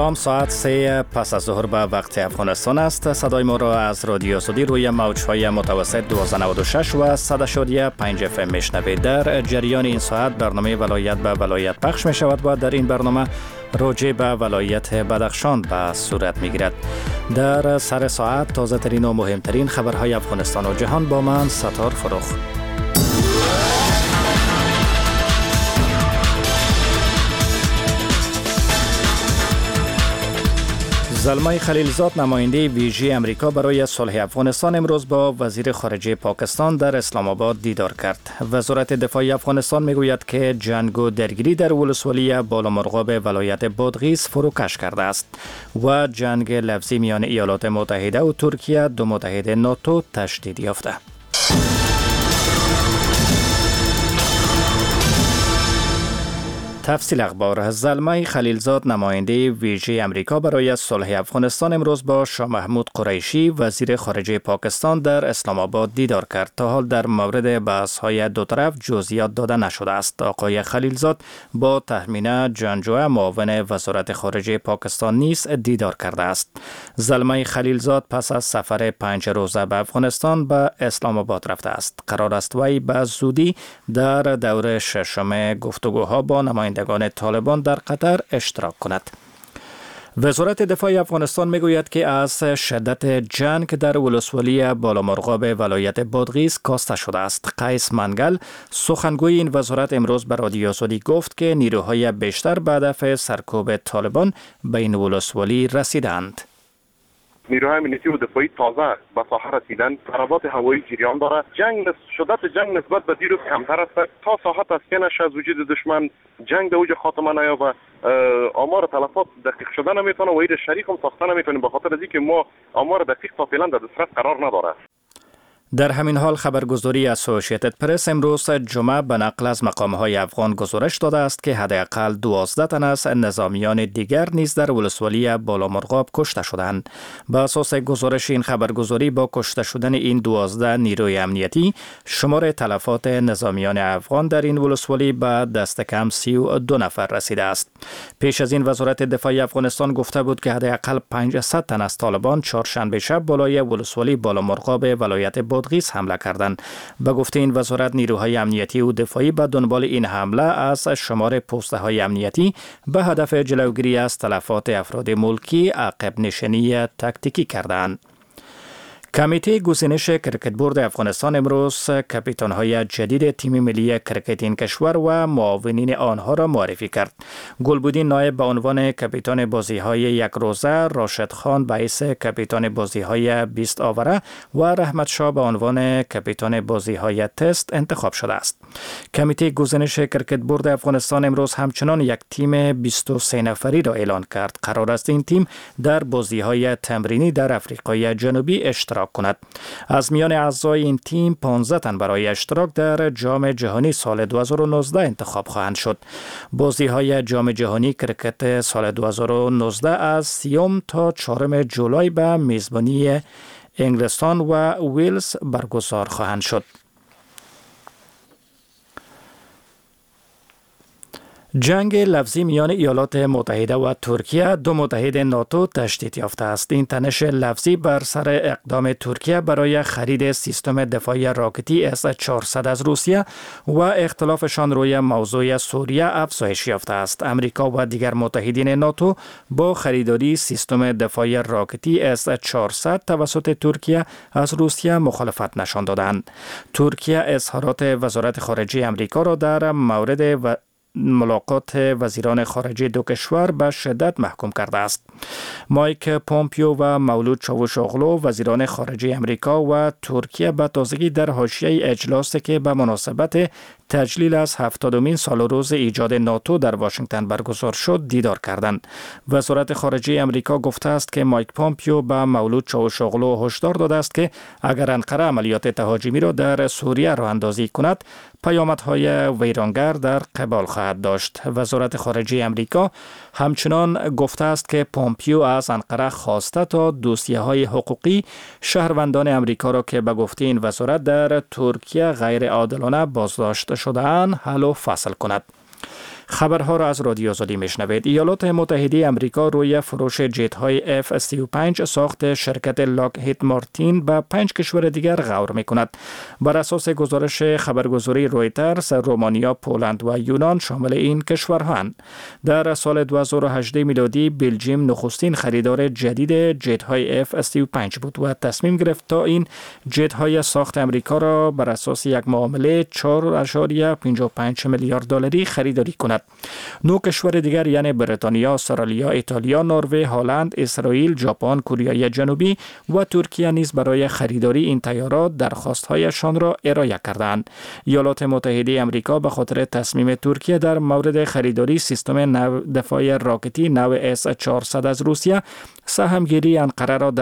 سلام، ساعت 3 پس از ظهر به وقت افغانستان است. صدای ما را از رادیو سودی روی موج‌های متوسط 1296 و 100.5 FM میشنوید. در جریان این ساعت برنامه ولایت به ولایت پخش می شود و در این برنامه راجع به ولایت بدخشان به صورت می گیرد. در سر ساعت تازه ترین و مهمترین خبرهای افغانستان و جهان با من ستار فروخ. زلمه خلیلزاد نماینده ویژه امریکا برای صلح افغانستان امروز با وزیر خارجه پاکستان در اسلام آباد دیدار کرد. وزارت دفاع افغانستان میگوید که جنگ و درگیری در ولسوالی بالامرغاب ولایت بادغیس فروکش کرده است و جنگ لفظی میان ایالات متحده و ترکیه، دو متحد ناتو، تشدید یافته. تفصیل اخبار. زلمه خلیلزاد نماینده ویژه امریکا برای صلح افغانستان امروز با شاه محمود قریشی وزیر خارجه پاکستان در اسلام آباد دیدار کرد. تا حال در مورد بحث‌های دو طرف جزئیات داده نشده است. آقای خلیلزاد با تهمینه جنجوه معاون وزارت خارجه پاکستان نیز دیدار کرده است. زلمه خلیلزاد پس از سفر 5 روزه به افغانستان به اسلام آباد رفته است. قرار است وی به زودی در دور ششم گفتگوها با نمایندگان طالبان در قطر اشتراک کند. وزارت دفاع افغانستان میگوید که از شدت جنگ در ولسوالی بالامرغاب ولایت بادغیس کاسته شده است. قیس منگل سخنگوی این وزارت امروز به رادیو سودی گفت که نیروهای بیشتر به هدف سرکوب طالبان به این ولسوالی رسیدند. نیروهای امنیتی و دفاعی تازه به ساحه رسیدن، ضربات هوایی جریان داره. شدت جنگ نسبت به دیروز کمتر است. تا ساحه تسکین از وجود دشمن جنگ در اوج خاتمه نیابه، آمار تلفات دقیق شده نمیتونه و این شریک هم ساخته نمیتونیم، به خاطر از اینکه ما آمار دقیق تا فعلا در دسترس قرار نداره. در همین حال خبرگزاری اسوسییتد پرس امروز جمعه به نقل از مقام‌های افغان گزارش داده است که حداقل 12 تن از نظامیان دیگر نیز در ولسوالی بالامرغاب کشته شدند. به اساس گزارش این خبرگزاری با کشته شدن این 12 نیروی امنیتی شمار تلفات نظامیان افغان در این ولسوالی به دست کم 32 نفر رسیده است. پیش از این وزارت دفاع افغانستان گفته بود که حداقل 500 تن از طالبان چهارشنبه شب بالای ولسوالی بالامرغاب ولایت بادغیس حمله کردند. به گفته این وزارت نیروهای امنیتی و دفاعی به دنبال این حمله از شمار پست‌های امنیتی به هدف جلوگیری از تلفات افراد ملکی عقب نشینی تاکتیکی کردند. کمیته گزینش کرکت بورد افغانستان امروز کاپیتان‌های جدید تیم ملی کرکت این کشور و معاونین آنها را معرفی کرد. گلبودین نایب به عنوان کاپیتان بازی‌های یک روزه، راشد خان به حیث کاپیتان بازی‌های 20 آوره و رحمت شاه به عنوان کاپیتان بازی‌های تست انتخاب شده است. کمیته گزینش کرکت بورد افغانستان امروز همچنان یک تیم 23 نفری را اعلان کرد. قرار است این تیم در بازی‌های تمرینی در آفریقای جنوبی اشتراک کند. از میان اعضای این تیم 15 تن برای اشتراک در جام جهانی سال 2019 انتخاب خواهند شد. بازی‌های جام جهانی کرکت سال 2019 از 30 تا 4 جولای به میزبانی انگلستان و ویلز برگزار خواهند شد. جنگ لفظی میان ایالات متحده و ترکیه، دو متحد ناتو، تشدید یافته است. این تنش لفظی بر سر اقدام ترکیه برای خرید سیستم دفاعی راکتی S-400 از روسیه و اختلافشان روی موضوع سوریه افزایش یافته است. امریکا و دیگر متحدین ناتو با خریداری سیستم دفاعی راکتی S-400 توسط ترکیه از روسیه مخالفت نشان دادند. ترکیه اظهارات وزارت خارجه امریکا را در مورد ملاقات وزیران خارجه دو کشور به شدت محکوم کرده است. مایک پومپیو و مولود چاوشاغلو وزیران خارجه امریکا و ترکیه به تازگی در حاشیه اجلاسی که به مناسبت تجلیل از 70مین سال روز ایجاد ناتو در واشنگتن برگزار شد دیدار کردند. وزارت خارجه امریکا گفته است که مایک پومپیو به مولود چاوشاغلو هشدار داده است که اگر انقره عملیات تهاجمی را در سوریه راه اندازی کند، پیامدهای ویرانگر در قبال خواهد داشت. وزارت خارجه امریکا همچنان گفته است که پومپیو از انقره خواسته تا دوسیه‌های حقوقی شهروندان امریکا را که به گفته این وزارت در ترکیه غیر عادلانه بازداشت شده‌اند حل و فصل کند. خبرها را از رادیو آزادی میشنوید. ایالات متحده آمریکا روی فروش جت های F-35 ساخت شرکت لاکهید مارتین به 5 کشور دیگر غور میکند. بر اساس گزارش خبرگزاری رویترز، رومانیا، پولند و یونان شامل این کشورهاند. در سال 2018 میلادی بلژیم نخستین خریدار جدید جت های F-35 بود و تصمیم گرفت تا این جت های ساخت آمریکا را بر اساس یک معامله 4.55 میلیارد دلاری خریداری کند. 9 کشور دیگر یعنی بریتانیا، استرالیا، ایتالیا، نروژ، هلند، اسرائیل، ژاپن، کره جنوبی و ترکیه نیز برای خریداری این طیارات درخواست‌هایشان را ارائه کردند. ایالات متحده آمریکا به خاطر تصمیم ترکیه در مورد خریداری سیستم دفاع راکتی نو S-400 از روسیه، سهمگیری انقره را